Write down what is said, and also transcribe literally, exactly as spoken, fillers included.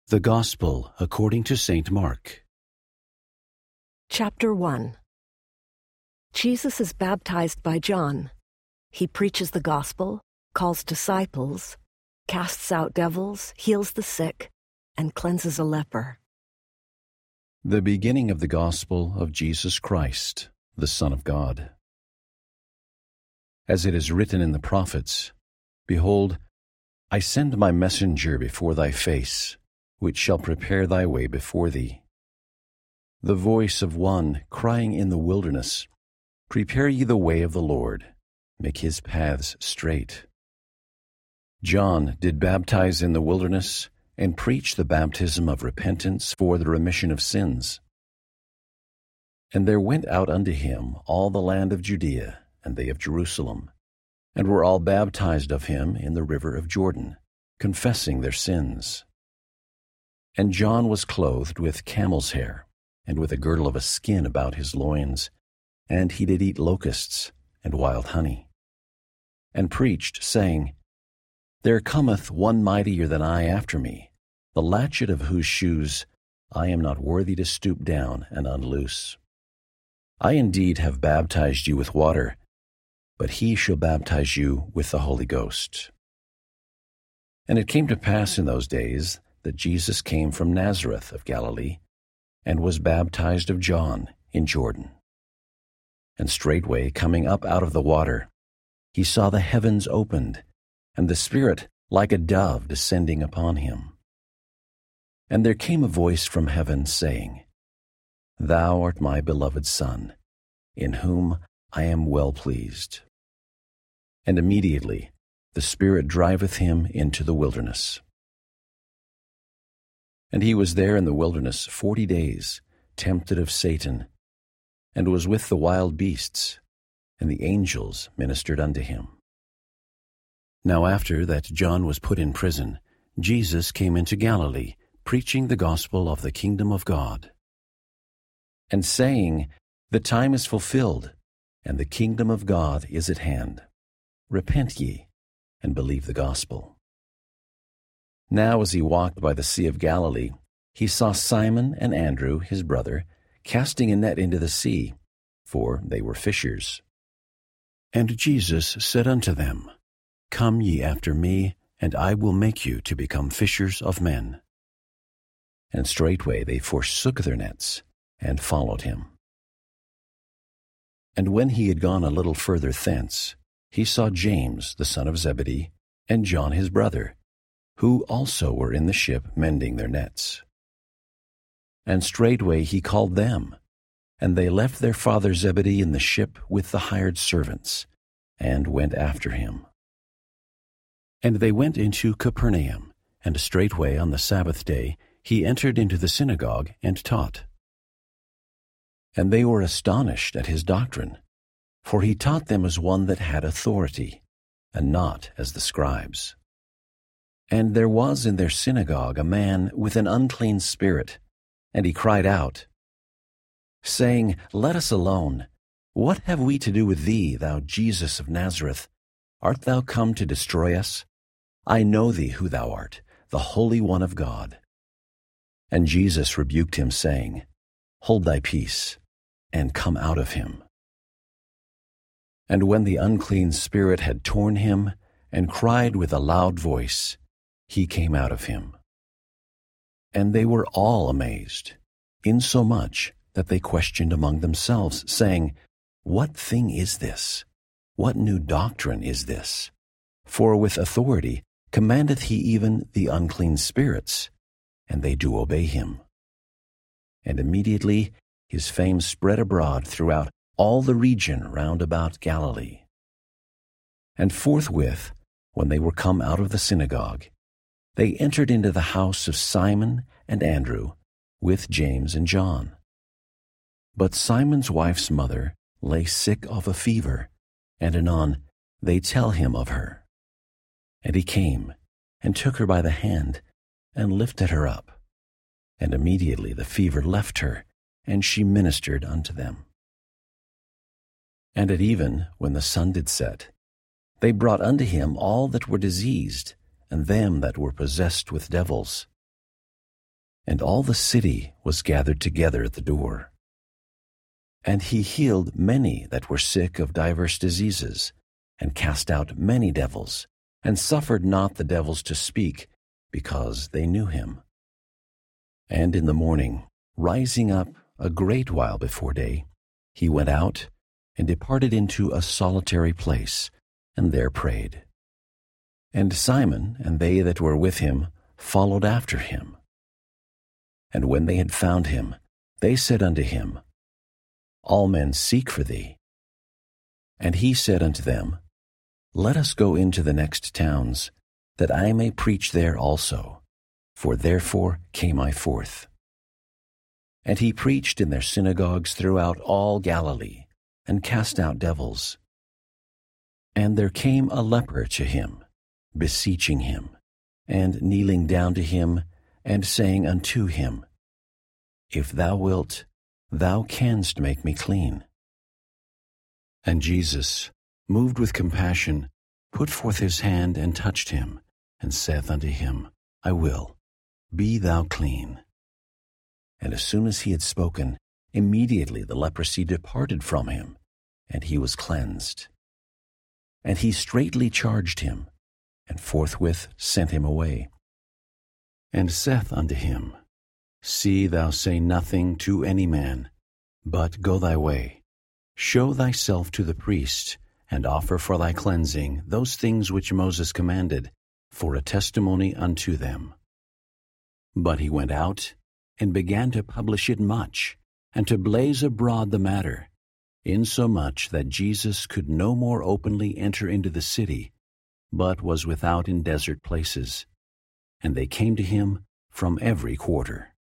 The Gospel according to Saint Mark. Chapter one. Jesus is baptized by John. He preaches the gospel, calls disciples, casts out devils, heals the sick, and cleanses a leper. The beginning of the Gospel of Jesus Christ, the Son of God. As it is written in the prophets, Behold, I send my messenger before thy face, which shall prepare thy way before thee. The voice of one crying in the wilderness, Prepare ye the way of the Lord, make his paths straight. John did baptize in the wilderness, and preach the baptism of repentance for the remission of sins. And there went out unto him all the land of Judea, and they of Jerusalem, and were all baptized of him in the river of Jordan, confessing their sins. And John was clothed with camel's hair, and with a girdle of a skin about his loins, and he did eat locusts and wild honey, and preached, saying, There cometh one mightier than I after me, the latchet of whose shoes I am not worthy to stoop down and unloose. I indeed have baptized you with water, but he shall baptize you with the Holy Ghost. And it came to pass in those days that Jesus came from Nazareth of Galilee, and was baptized of John in Jordan. And straightway coming up out of the water, he saw the heavens opened, and the Spirit like a dove descending upon him. And there came a voice from heaven, saying, Thou art my beloved Son, in whom I am well pleased. And immediately the Spirit driveth him into the wilderness. And he was there in the wilderness forty days, tempted of Satan, and was with the wild beasts, and the angels ministered unto him. Now after that John was put in prison, Jesus came into Galilee, preaching the gospel of the kingdom of God, and saying, The time is fulfilled, and the kingdom of God is at hand. Repent ye, and believe the gospel. Now as he walked by the Sea of Galilee, he saw Simon and Andrew, his brother, casting a net into the sea, for they were fishers. And Jesus said unto them, Come ye after me, and I will make you to become fishers of men. And straightway they forsook their nets, and followed him. And when he had gone a little further thence, he saw James the son of Zebedee, and John his brother, who also were in the ship mending their nets. And straightway he called them, and they left their father Zebedee in the ship with the hired servants, and went after him. And they went into Capernaum, and straightway on the Sabbath day he entered into the synagogue and taught. And they were astonished at his doctrine, for he taught them as one that had authority, and not as the scribes. And there was in their synagogue a man with an unclean spirit, and he cried out, saying, Let us alone. What have we to do with thee, thou Jesus of Nazareth? Art thou come to destroy us? I know thee who thou art, the Holy One of God. And Jesus rebuked him, saying, Hold thy peace, and come out of him. And when the unclean spirit had torn him, and cried with a loud voice, he came out of him. And they were all amazed, insomuch that they questioned among themselves, saying, What thing is this? What new doctrine is this? For with authority commandeth he even the unclean spirits, and they do obey him. And immediately his fame spread abroad throughout all the region round about Galilee. And forthwith, when they were come out of the synagogue, they entered into the house of Simon and Andrew with James and John. But Simon's wife's mother lay sick of a fever, and anon they tell him of her. And he came, and took her by the hand, and lifted her up. And immediately the fever left her, and she ministered unto them. And at even, when the sun did set, they brought unto him all that were diseased, and them that were possessed with devils. and all the city was gathered together at the door. And he healed many that were sick of divers diseases, and cast out many devils, and suffered not the devils to speak, because they knew him. And in the morning, rising up a great while before day, he went out and departed into a solitary place, and there prayed. And Simon and they that were with him followed after him. And when they had found him, they said unto him, All men seek for thee. And he said unto them, Let us go into the next towns, that I may preach there also, for therefore came I forth. And he preached in their synagogues throughout all Galilee, and cast out devils. And there came a leper to him, beseeching him, and kneeling down to him, and saying unto him, If thou wilt, thou canst make me clean. And Jesus, moved with compassion, put forth his hand and touched him, and saith unto him, I will, be thou clean. And as soon as he had spoken, immediately the leprosy departed from him, and he was cleansed. And he straitly charged him, and forthwith sent him away. And saith unto him, See thou say nothing to any man, but go thy way, show thyself to the priest, and offer for thy cleansing those things which Moses commanded, for a testimony unto them. But he went out, and began to publish it much, and to blaze abroad the matter, insomuch that Jesus could no more openly enter into the city, but was without in desert places. And they came to him from every quarter.